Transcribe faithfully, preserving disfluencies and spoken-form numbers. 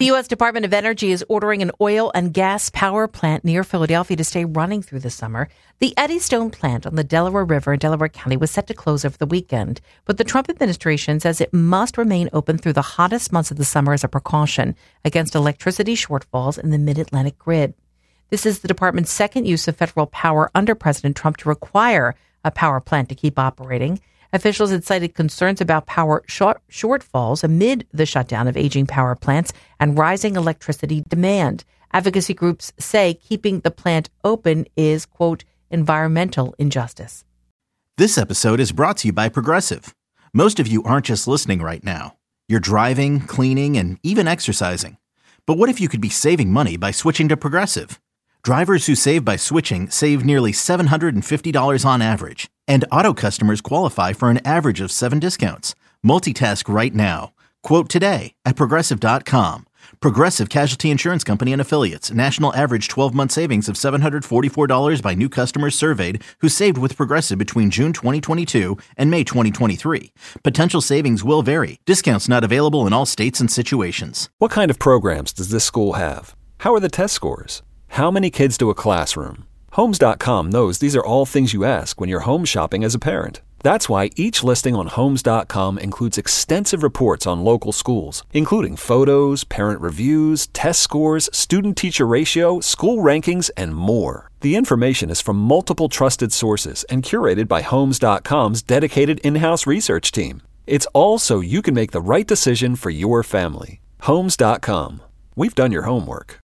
U S. Department of Energy is ordering an oil and gas power plant near Philadelphia to stay running through the summer. The Eddystone plant on the Delaware River in Delaware County was set to close over the weekend, but the Trump administration says it must remain open through the hottest months of the summer as a precaution against electricity shortfalls in the mid-Atlantic grid. This is the department's second use of federal power under President Trump to require a power plant to keep operating. Officials had cited concerns about power short- shortfalls amid the shutdown of aging power plants and rising electricity demand. Advocacy groups say keeping the plant open is, quote, environmental injustice. This episode is brought to you by Progressive. Most of you aren't just listening right now. You're driving, cleaning, and even exercising. But what if you could be saving money by switching to Progressive? Drivers who save by switching save nearly seven hundred fifty dollars on average. And auto customers qualify for an average of seven discounts. Multitask right now. Quote today at Progressive dot com. Progressive Casualty Insurance Company and Affiliates. National average twelve-month savings of seven hundred forty-four dollars by new customers surveyed who saved with Progressive between June twenty twenty-two and May twenty twenty-three. Potential savings will vary. Discounts not available in all states and situations. What kind of programs does this school have? How are the test scores? How many kids do a classroom? Homes dot com knows these are all things you ask when you're home shopping as a parent. That's why each listing on Homes dot com includes extensive reports on local schools, including photos, parent reviews, test scores, student-teacher ratio, school rankings, and more. The information is from multiple trusted sources and curated by Homes dot com's dedicated in-house research team. It's all so you can make the right decision for your family. Homes dot com. We've done your homework.